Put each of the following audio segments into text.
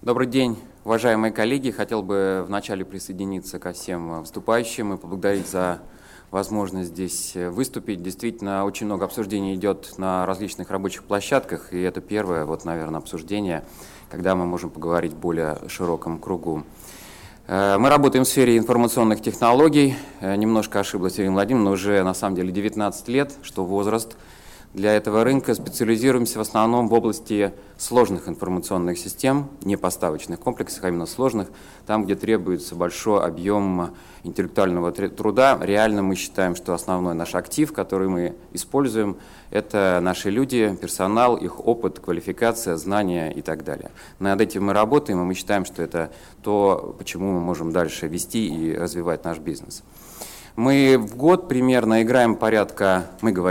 Добрый день, уважаемые коллеги. Хотел бы вначале присоединиться ко всем выступающим и поблагодарить за возможность здесь выступить. Действительно, очень много обсуждений идет на различных рабочих площадках, и это первое, наверное, обсуждение, когда мы можем поговорить в более широком кругу. Мы работаем в сфере информационных технологий. Немножко ошиблась Ирина Владимировна, но уже на самом деле 19 лет, что возраст для этого рынка. Специализируемся в основном в области сложных информационных систем, не поставочных комплексов, а именно сложных, там, где требуется большой объем интеллектуального труда. Реально мы считаем, что основной наш актив, который мы используем, это наши люди, персонал, их опыт, квалификация, знания и так далее. Над этим мы работаем, и мы считаем, что это то, почему мы можем дальше вести и развивать наш бизнес. Мы в год примерно играем порядка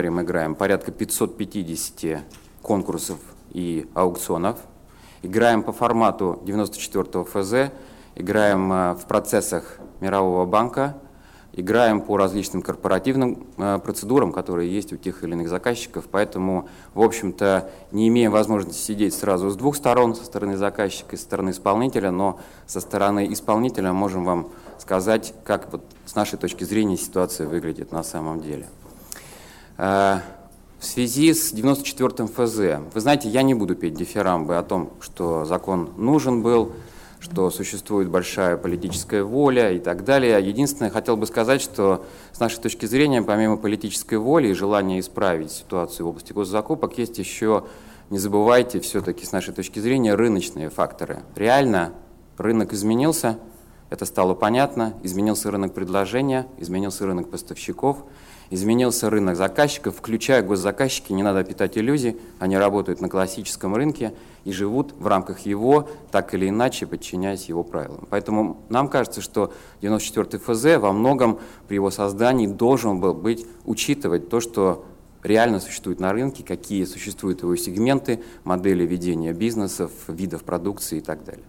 550 конкурсов и аукционов. Играем по формату 94-го ФЗ, играем в процессах Мирового банка, играем по различным корпоративным процедурам, которые есть у тех или иных заказчиков. Поэтому, в общем-то, не имеем возможности сидеть сразу с двух сторон, со стороны заказчика и со стороны исполнителя, но со стороны исполнителя можем вам сказать, как с нашей точки зрения ситуация выглядит на самом деле. В связи с 94-м ФЗ, вы знаете, я не буду петь дифирамбы о том, что закон нужен был, что существует большая политическая воля и так далее. Единственное, хотел бы сказать, что с нашей точки зрения, помимо политической воли и желания исправить ситуацию в области госзакупок, есть еще, не забывайте, все-таки с нашей точки зрения, рыночные факторы. Реально рынок изменился, это стало понятно, изменился рынок предложения, изменился рынок поставщиков, изменился рынок заказчиков, включая госзаказчики, не надо питать иллюзий, они работают на классическом рынке и живут в рамках его, так или иначе, подчиняясь его правилам. Поэтому нам кажется, что 94-й ФЗ во многом при его создании должен был учитывать то, что реально существует на рынке, какие существуют его сегменты, модели ведения бизнесов, видов продукции и так далее.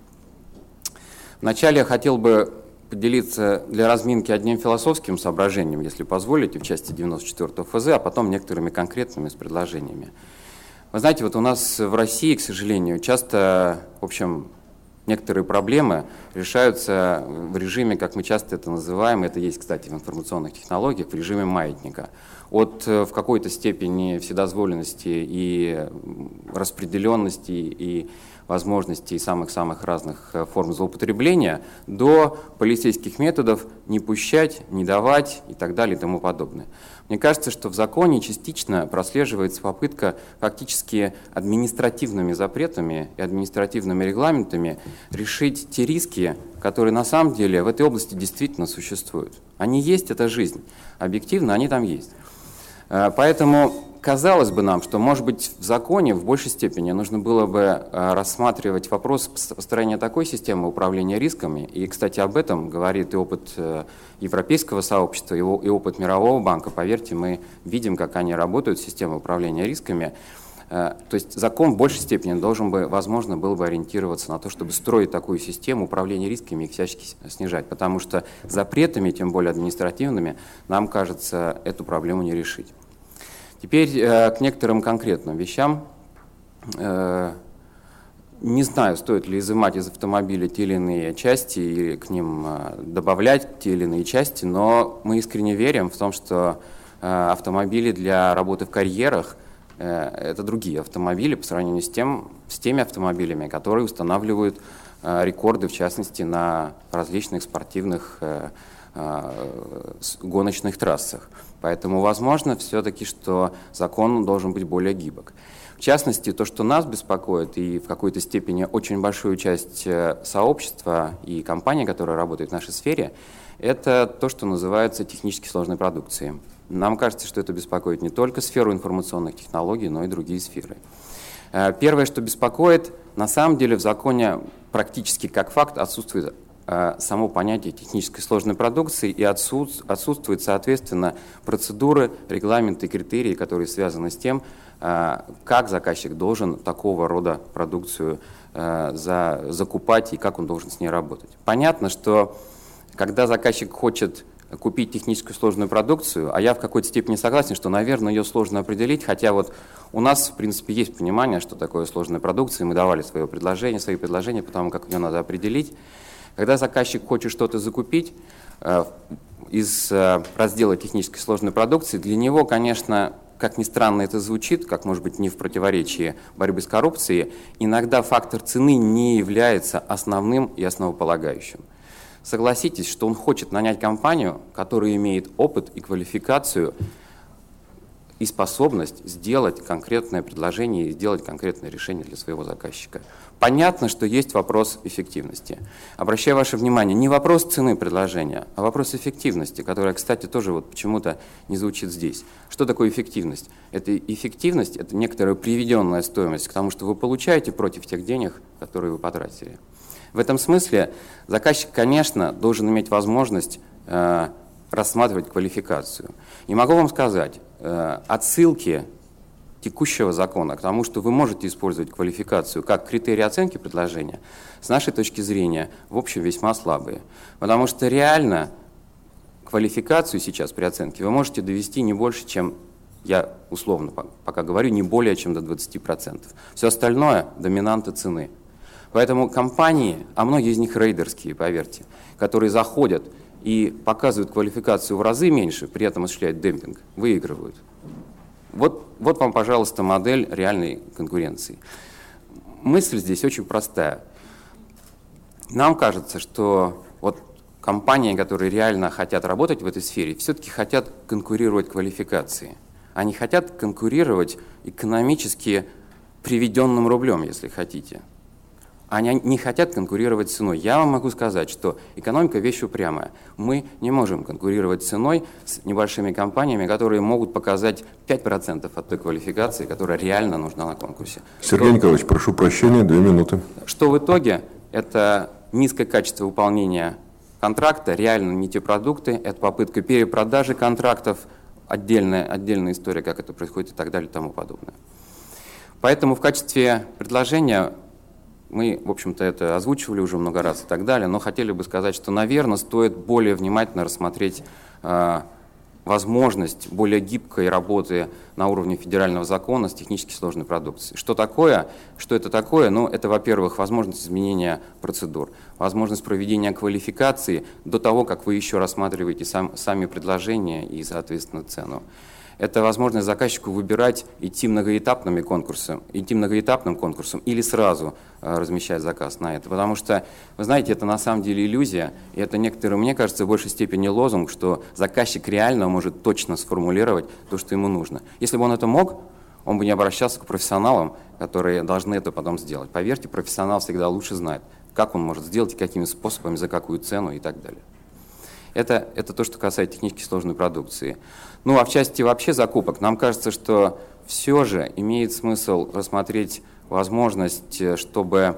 Вначале я хотел бы поделиться для разминки одним философским соображением, если позволите, в части 94-го ФЗ, а потом некоторыми конкретными предложениями. Вы знаете, у нас в России, к сожалению, часто, некоторые проблемы решаются в режиме, как мы часто это называем, это есть, кстати, в информационных технологиях, в режиме маятника. От в какой-то степени вседозволенности и распределенности и возможностей самых-самых разных форм злоупотребления до полицейских методов не пущать, не давать и так далее и тому подобное. Мне кажется, что в законе частично прослеживается попытка фактически административными запретами и административными регламентами решить те риски, которые на самом деле в этой области действительно существуют. Они есть, это жизнь. Объективно они там есть. Поэтому казалось бы нам, что, может быть, в законе в большей степени нужно было бы рассматривать вопрос построения такой системы управления рисками. И, кстати, об этом говорит и опыт европейского сообщества, и опыт Мирового банка. Поверьте, мы видим, как они работают, системы управления рисками. То есть закон в большей степени должен бы, возможно, был бы ориентироваться на то, чтобы строить такую систему управления рисками и их всячески снижать. Потому что запретами, тем более административными, нам кажется, эту проблему не решить. Теперь к некоторым конкретным вещам. Не знаю, стоит ли изымать из автомобиля те или иные части и к ним добавлять те или иные части, но мы искренне верим в том, что автомобили для работы в карьерах – это другие автомобили по сравнению с теми автомобилями, которые устанавливают рекорды, в частности, на различных спортивных гоночных трассах. Поэтому возможно все-таки, что закон должен быть более гибок. В частности, то, что нас беспокоит, и в какой-то степени очень большую часть сообщества и компаний, которые работают в нашей сфере, это то, что называется технически сложной продукцией. Нам кажется, что это беспокоит не только сферу информационных технологий, но и другие сферы. Первое, что беспокоит, на самом деле в законе практически как факт отсутствует само понятие технической сложной продукции и отсутствуют, соответственно, процедуры, регламенты, критерии, которые связаны с тем, как заказчик должен такого рода продукцию закупать и как он должен с ней работать. Понятно, что когда заказчик хочет купить техническую сложную продукцию, а я в какой-то степени согласен, что, наверное, ее сложно определить, хотя вот у нас, в принципе, есть понимание, что такое сложная продукция, и мы давали свои предложения по тому, как ее надо определить. Когда заказчик хочет что-то закупить из раздела технической сложной продукции, для него, конечно, как ни странно это звучит, как может быть не в противоречии борьбы с коррупцией, иногда фактор цены не является основным и основополагающим. Согласитесь, что он хочет нанять компанию, которая имеет опыт и квалификацию и способность сделать конкретное предложение и сделать конкретное решение для своего заказчика. Понятно, что есть вопрос эффективности. Обращаю ваше внимание, не вопрос цены предложения, а вопрос эффективности, которая, кстати, тоже вот почему-то не звучит здесь. Что такое эффективность? Это эффективность, это некоторая приведенная стоимость к тому, что вы получаете против тех денег, которые вы потратили. В этом смысле заказчик, конечно, должен иметь возможность рассматривать квалификацию. И могу вам сказать, отсылки текущего закона к тому, что вы можете использовать квалификацию как критерий оценки предложения, с нашей точки зрения, в общем, весьма слабые. Потому что реально квалификацию сейчас при оценке вы можете довести не больше, чем, я условно пока говорю, не более чем до 20%. Все остальное – доминанта цены. Поэтому компании, а многие из них рейдерские, поверьте, которые заходят и показывают квалификацию в разы меньше, при этом осуществляют демпинг, выигрывают. Вот вам, пожалуйста, модель реальной конкуренции. Мысль здесь очень простая. Нам кажется, что вот компании, которые реально хотят работать в этой сфере, все-таки хотят конкурировать квалификацией. Они хотят конкурировать экономически приведенным рублем, если хотите. Они не хотят конкурировать ценой. Я вам могу сказать, что экономика – вещь упрямая. Мы не можем конкурировать ценой с небольшими компаниями, которые могут показать 5% от той квалификации, которая реально нужна на конкурсе. Сергей Николаевич, прошу прощения, 2 минуты. Что в итоге? Это низкое качество выполнения контракта, реально не те продукты, это попытка перепродажи контрактов, отдельная история, как это происходит и так далее и тому подобное. Поэтому в качестве предложения мы, в общем-то, это озвучивали уже много раз и так далее, но хотели бы сказать, что, наверное, стоит более внимательно рассмотреть возможность более гибкой работы на уровне федерального закона с технически сложной продукцией. Что это такое? Ну, это, во-первых, возможность изменения процедур, возможность проведения квалификации до того, как вы еще рассматриваете сами предложения и, соответственно, цену. Это возможность заказчику выбирать, идти многоэтапным конкурсом или сразу размещать заказ на это. Потому что, вы знаете, это на самом деле иллюзия, и это некоторые, мне кажется, в большей степени лозунг, что заказчик реально может точно сформулировать то, что ему нужно. Если бы он это мог, он бы не обращался к профессионалам, которые должны это потом сделать. Поверьте, профессионал всегда лучше знает, как он может сделать и какими способами, за какую цену и так далее. Это то, что касается технически сложной продукции. Ну, а в части вообще закупок, нам кажется, что все же имеет смысл рассмотреть возможность, чтобы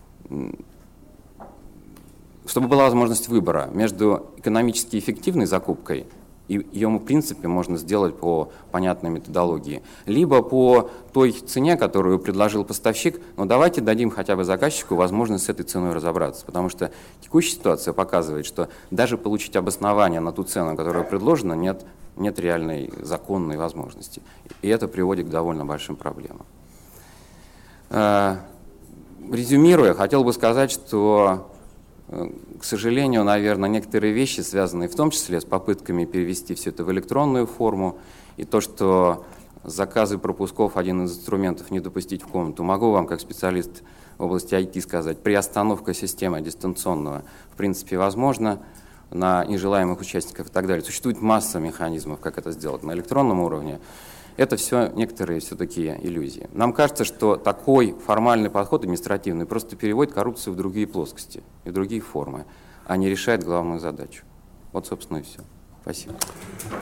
была возможность выбора между экономически эффективной закупкой, и ее, в принципе, можно сделать по понятной методологии, либо по той цене, которую предложил поставщик, но давайте дадим хотя бы заказчику возможность с этой ценой разобраться, потому что текущая ситуация показывает, что даже получить обоснование на ту цену, которая предложена, нет реальной законной возможности, и это приводит к довольно большим проблемам. Резюмируя, хотел бы сказать, что, к сожалению, наверное, некоторые вещи, связанные в том числе с попытками перевести все это в электронную форму, и то, что заказы пропусков – один из инструментов не допустить в комнату, могу вам, как специалист в области IT, сказать, приостановка системы дистанционного, в принципе, возможно, на нежелаемых участников и так далее. Существует масса механизмов, как это сделать на электронном уровне. Это все некоторые все-таки иллюзии. Нам кажется, что такой формальный подход административный просто переводит коррупцию в другие плоскости и в другие формы, а не решает главную задачу. Вот, собственно, и все. Спасибо.